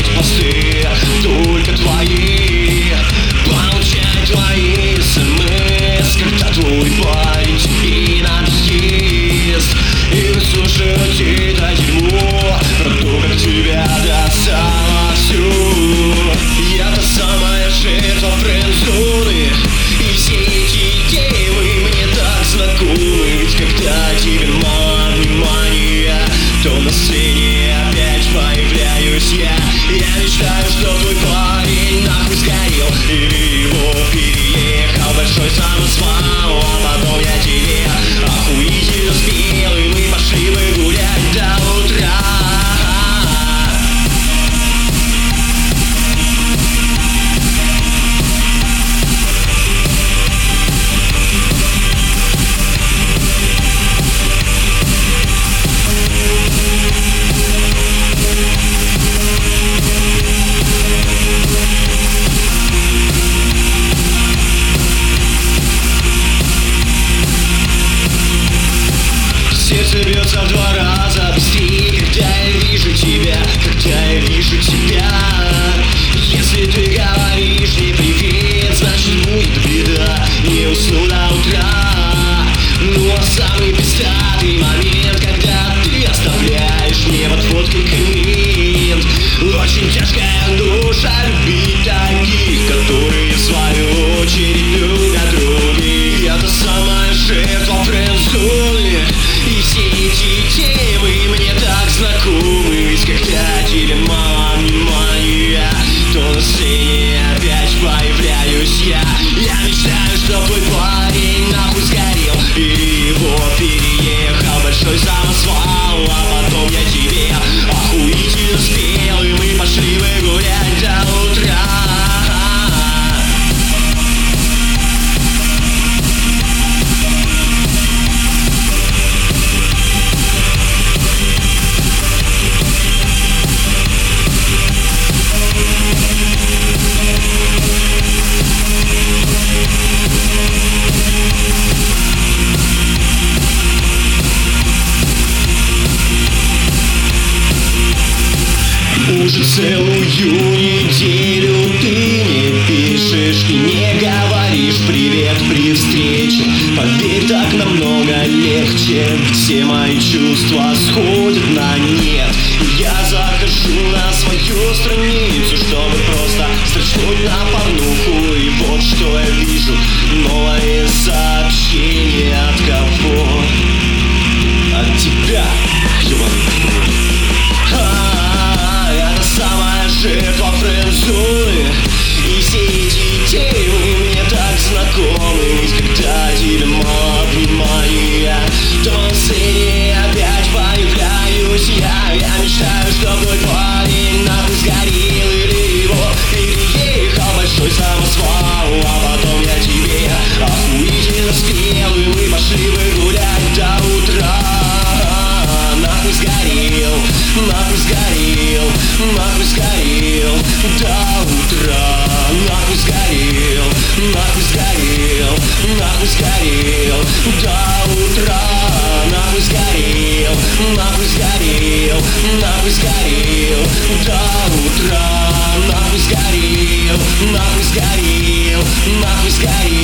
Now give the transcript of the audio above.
эти посты только твои. Получай твои смс, когда твой парень тебе надоест, и выслушать это дерьмо про то, как тебя достало всю. Я та самая жертва френд-зоны, и все эти темы мне так знакомы. Ведь когда тебе мало внимания, то на сцене опять появляюсь я. Я мечтаю, что твой парень нахуй сгорел, или его переехал большой самосвал. А потом я тебе охуительно спел, и мы пошли бы гулять до утра. Сердце бьется в 2 раза быстрее, когда я вижу тебя, когда я вижу тебя. Если ты говоришь не привет, значит будет беда, не усну до утра. Ну а самый пиздатый момент, когда ты оставляешь мне под фоткой коммент. Очень тяжкая душа любить таких, которые в свою очередь любят других. Я та самая жертва френд-зоны, и все эти темы мне так знакомы. Ведь когда тебе мало внимания, то на сцене опять появляюсь я. Я мечтаю, что твой парень нахуй сгорел, или его переехал большой самосвал. А потом я тебе охуительно спел, и мы пошли бы гулять до утра. Уже целую неделю ты не пишешь и не говоришь привет при встрече. Поверь, так намного легче. Все мои чувства сходят на нет. Я захожу на свою страницу, чтобы просто строчнуть на порнуху. И вот что я вижу: новое сообщение. От кого? От тебя, ёбаный. Самая жертва френд-зоны, и все эти темы мне так знакомы. Ведь когда тебе мало внимания, то на сцене опять появляюсь я. Я мечтаю, что твой парень нахуй сгорел, или его переехал большой самосвал. А потом я тебе охуительно спел, и мы пошли бы гулять до утра. Нахуй сгорел, нахуй сгорел, нахуй сгорел до утра. Нахуй сгорел, нахуй сгорел, нахуй сгорел до утра. Нахуй сгорел, нахуй сгорел, нахуй сгорел до утра. Нахуй сгорел, нахуй сгорел, нахуй сгорел.